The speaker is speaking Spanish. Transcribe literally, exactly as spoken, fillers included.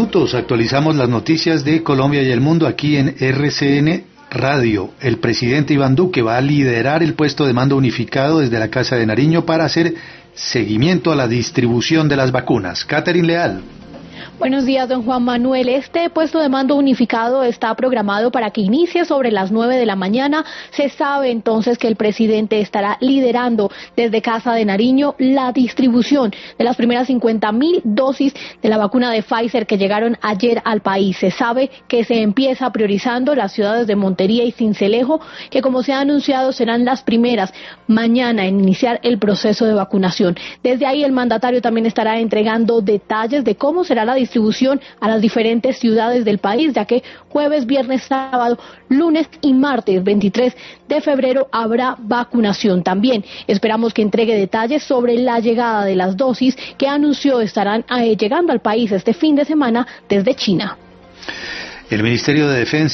minutos actualizamos las noticias de Colombia y el mundo aquí en R C N Radio. El presidente Iván Duque va a liderar el puesto de mando unificado desde la Casa de Nariño para hacer seguimiento a la distribución de las vacunas. Catherine Leal. Buenos días, don Juan Manuel. Este puesto de mando unificado está programado para que inicie sobre las nueve de la mañana. Se sabe entonces que el presidente estará liderando desde Casa de Nariño la distribución de las primeras cincuenta mil dosis de la vacuna de Pfizer que llegaron ayer al país. Se sabe que se empieza priorizando las ciudades de Montería y Sincelejo, que como se ha anunciado serán las primeras mañana en iniciar el proceso de vacunación. Desde ahí el mandatario también estará entregando detalles de cómo será la distribución distribución a las diferentes ciudades del país, ya que jueves, viernes, sábado, lunes y martes veintitrés de febrero habrá vacunación. También esperamos que entregue detalles sobre la llegada de las dosis que anunció estarán eh, llegando al país este fin de semana desde China. El Ministerio de Defensa